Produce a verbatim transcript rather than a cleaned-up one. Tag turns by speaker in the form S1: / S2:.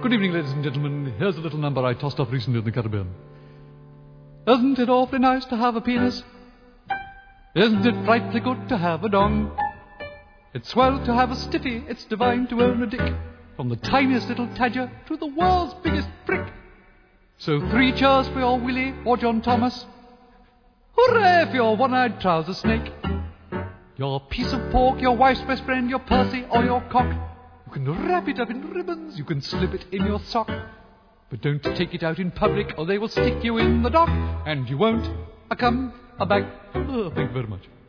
S1: Good evening, ladies and gentlemen. Here's a little number I tossed up recently in the Caribbean. Isn't it awfully nice to have a penis? Isn't it frightfully good to have a dong? It's swell to have a stiffy, it's divine to own a dick. From the tiniest little tadger to the world's biggest prick. So three cheers for your Willie or John Thomas. Hooray for your one-eyed trouser snake. Your piece of pork, your wife's best friend, your Percy or your cock. You can wrap it up in ribbons, you can slip it in your sock. But don't take it out in public or they will stick you in the dock. And you won't a come a back. Oh, thank you very much.